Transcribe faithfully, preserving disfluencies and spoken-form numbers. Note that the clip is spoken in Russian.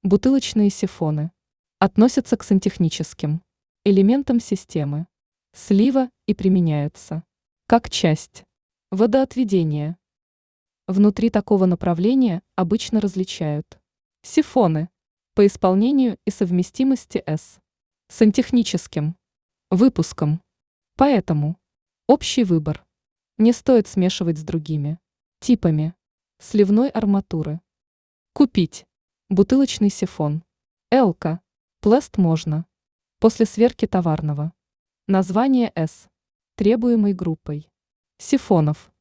Бутылочные сифоны относятся к сантехническим элементам системы слива и применяются как часть водоотведения. Внутри такого направления обычно различают сифоны по исполнению и совместимости с сантехническим выпуском. Поэтому общий выбор не стоит смешивать с другими типами сливной арматуры. Купить бутылочный сифон Элка Плест можно после сверки товарного названия С требуемой группой сифонов